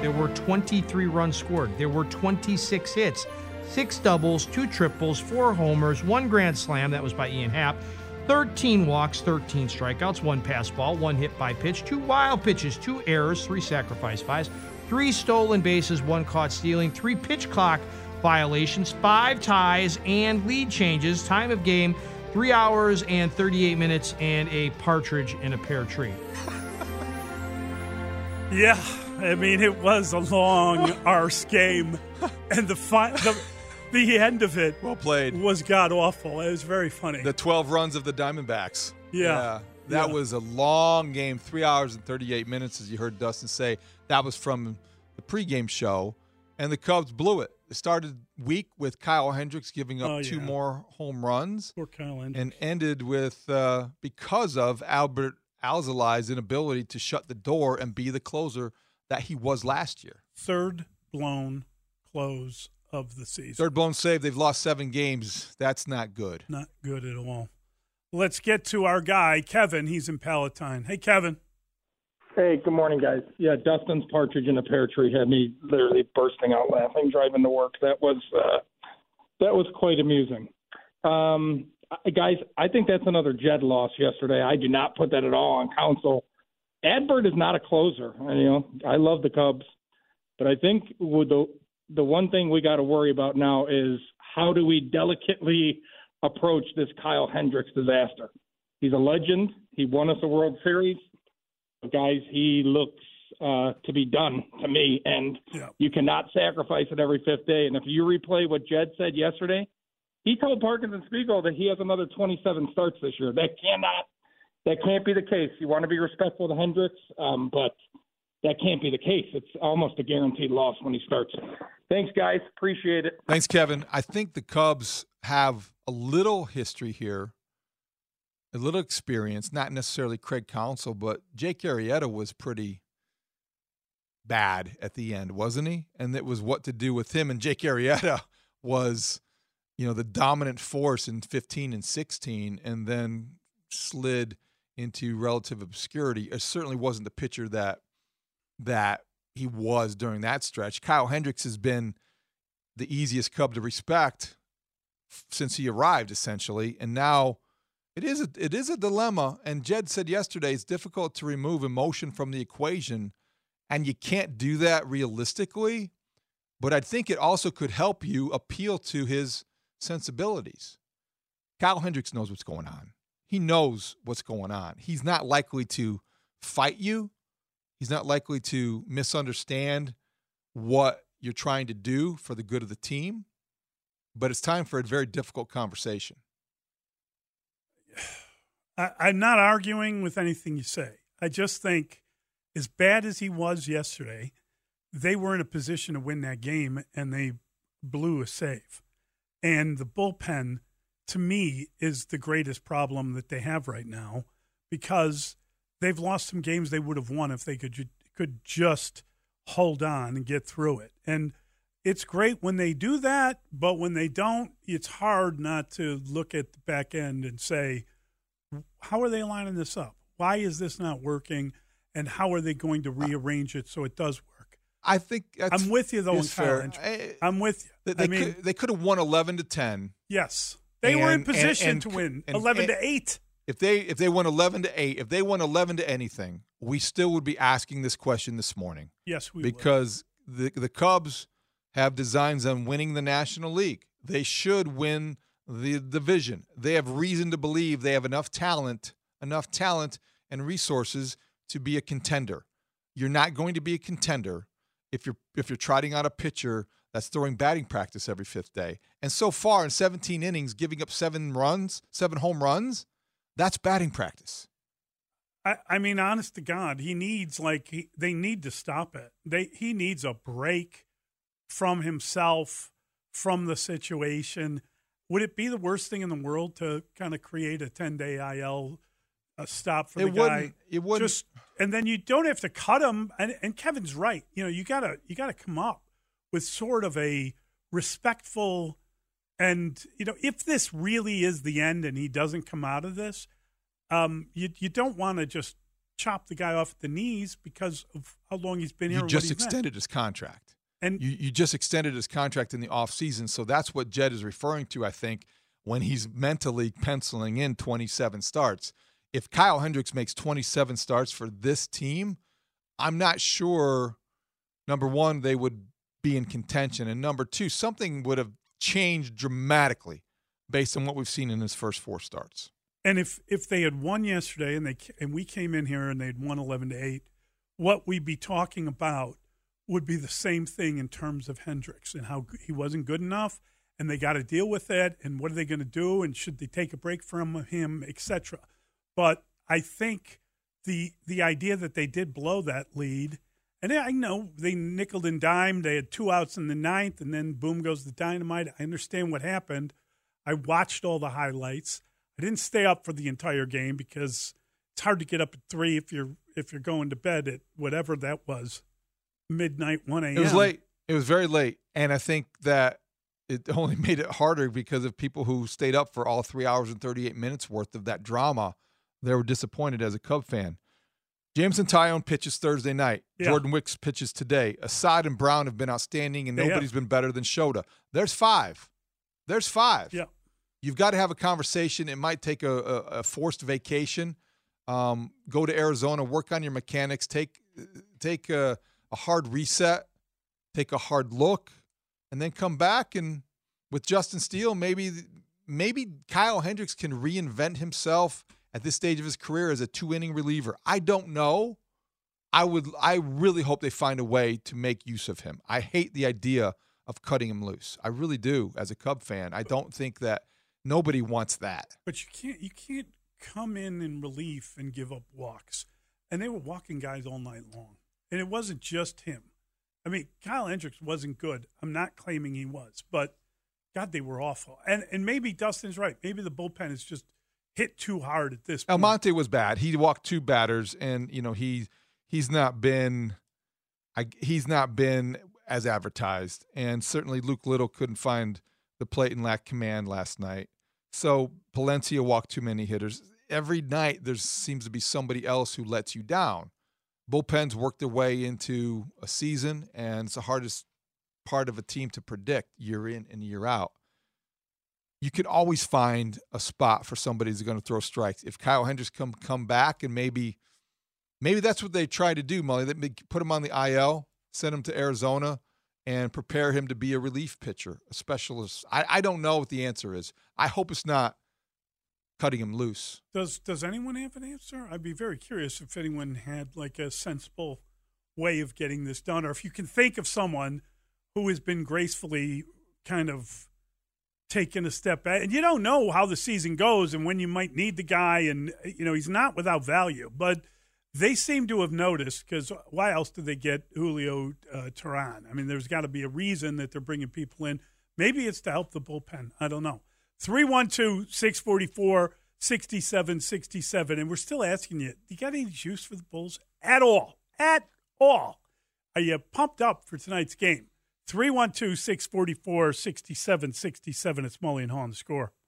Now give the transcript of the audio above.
There were 23 runs scored. There were 26 hits, 6 doubles, 2 triples, 4 homers, 1 grand slam. That was by Ian Happ. 13 walks, 13 strikeouts, 1 pass ball, 1 hit by pitch, 2 wild pitches, 2 errors, 3 sacrifice flies, 3 stolen bases, 1 caught stealing, 3 pitch clock violations, 5 ties, and lead changes. Time of game, 3 hours and 38 minutes, and a partridge in a pear tree. Yeah, I mean, it was a long arse game, and the end of it well played. Was god-awful. It was very funny. The 12 runs of the Diamondbacks. Yeah. That was a long game, 3 hours and 38 minutes, as you heard Dustin say. That was from the pregame show, and the Cubs blew it. They started weak with Kyle Hendricks giving up 2 more home runs. Poor Kyle Hendricks. And ended with, because of Albert Alzolai's inability to shut the door and be the closer that he was last year. Third blown close of the season. Third blown save. They've lost 7 games. That's not good. Not good at all. Let's get to our guy, Kevin. He's in Palatine. Hey, Kevin. Hey, good morning, guys. Yeah, Dustin's partridge in a pear tree had me literally bursting out laughing driving to work. That was quite amusing. Guys, I think that's another Jed loss yesterday. I do not put that at all on Counsell. Adbert is not a closer. I love the Cubs, but I think with the one thing we got to worry about now is how do we delicately approach this Kyle Hendricks disaster. He's a legend. He won us a World Series. But guys, he looks to be done to me, and you cannot sacrifice it every 5th day. And if you replay what Jed said yesterday, he told Parkinson Spiegel that he has another 27 starts this year. That can't be the case. You want to be respectful to Hendricks, but that can't be the case. It's almost a guaranteed loss when he starts. Thanks, guys. Appreciate it. Thanks, Kevin. I think the Cubs have a little history here, a little experience, not necessarily Craig Counsell, but Jake Arrieta was pretty bad at the end, wasn't he? And it was what to do with him. And Jake Arrieta was, the dominant force in 15 and 16 and then slid into relative obscurity. It certainly wasn't the pitcher that he was during that stretch. Kyle Hendricks has been the easiest Cub to respect since he arrived, essentially. And now it is a dilemma. And Jed said yesterday it's difficult to remove emotion from the equation, and you can't do that realistically. But I think it also could help you appeal to his sensibilities. Kyle Hendricks knows what's going on. He knows what's going on. He's not likely to fight you. He's not likely to misunderstand what you're trying to do for the good of the team. But it's time for a very difficult conversation. I'm not arguing with anything you say. I just think as bad as he was yesterday, they were in a position to win that game, and they blew a save. And the bullpen, to me, is the greatest problem that they have right now because they've lost some games they would have won if they could just hold on and get through it. And it's great when they do that, but when they don't, it's hard not to look at the back end and say, how are they lining this up? Why is this not working? And how are they going to rearrange it so it does work? I think I'm with you, though, in Kyle. I'm with you. They could have won 11-10. Yes. They were in position to win 11-8. If they won 11-8, if they won 11 to anything, we still would be asking this question this morning. Yes, we because the Cubs have designs on winning the National League. They should win the division. They have reason to believe they have enough talent and resources to be a contender. You're not going to be a contender if you're trotting out a pitcher that's throwing batting practice every 5th day. And so far in 17 innings, giving up 7 home runs, that's batting practice. I mean, honest to God, he needs they need to stop it. He needs a break from himself, from the situation. Would it be the worst thing in the world to kind of create a 10-day IL stop for the guy? It wouldn't. And then you don't have to cut him. And Kevin's right. You gotta come up with sort of a respectful. And if this really is the end and he doesn't come out of this, you don't want to just chop the guy off at the knees because of how long he's been here. You just extended his contract. And you just extended his contract in the offseason. So that's what Jed is referring to, I think, when he's mentally penciling in 27 starts. If Kyle Hendricks makes 27 starts for this team, I'm not sure, number one, they would be in contention. And number two, something would have changed dramatically based on what we've seen in his first 4 starts. And if they had won yesterday and we came in here and they'd won 11-8, what we'd be talking about would be the same thing in terms of Hendricks and how he wasn't good enough, and they got to deal with that, and what are they going to do, and should they take a break from him, etc. But I think the idea that they did blow that lead, and I know they nickeled and dimed, they had 2 outs in the 9th, and then boom goes the dynamite. I understand what happened. I watched all the highlights. I didn't stay up for the entire game because it's hard to get up at 3 if you're going to bed at whatever that was. Midnight, 1 a.m. It was late. It was very late. And I think that it only made it harder because of people who stayed up for all 3 hours and 38 minutes worth of that drama. They were disappointed as a Cub fan. Jameson Taillon pitches Thursday night. Yeah. Jordan Wicks pitches today. Assad and Brown have been outstanding, and nobody's been better than Shota. There's 5. Yeah. You've got to have a conversation. It might take a forced vacation. Go to Arizona, work on your mechanics, take a hard reset, take a hard look, and then come back. And with Justin Steele, maybe Kyle Hendricks can reinvent himself at this stage of his career as a 2-inning reliever. I don't know. I really hope they find a way to make use of him. I hate the idea of cutting him loose. I really do as a Cub fan. I don't think that nobody wants that. But you can't come in relief and give up walks. And they were walking guys all night long. And it wasn't just him. I mean, Kyle Hendricks wasn't good. I'm not claiming he was, but God, they were awful. And maybe Dustin's right. Maybe the bullpen is just hit too hard at this point. Almonte was bad. He walked 2 batters, and he's not been as advertised. And certainly Luke Little couldn't find the plate and lacked command last night. So Palencia walked too many hitters. Every night there seems to be somebody else who lets you down. Bullpens work their way into a season, and it's the hardest part of a team to predict year in and year out. You can always find a spot for somebody who's going to throw strikes. If Kyle Hendricks come back, and maybe that's what they try to do, Molly. They put him on the IL, send him to Arizona, and prepare him to be a relief pitcher, a specialist. I don't know what the answer is. I hope it's not cutting him loose. Does anyone have an answer? I'd be very curious if anyone had like a sensible way of getting this done, or if you can think of someone who has been gracefully kind of taken a step back. And you don't know how the season goes and when you might need the guy, and he's not without value, but they seem to have noticed, because why else did they get Julio Teheran? I mean, there's got to be a reason that they're bringing people in. Maybe it's to help the bullpen. I don't know. 312-644-6767. And we're still asking you, do you got any juice for the Bulls? At all. At all. Are you pumped up for tonight's game? 312-644-6767. It's Mully and Haw on The Score.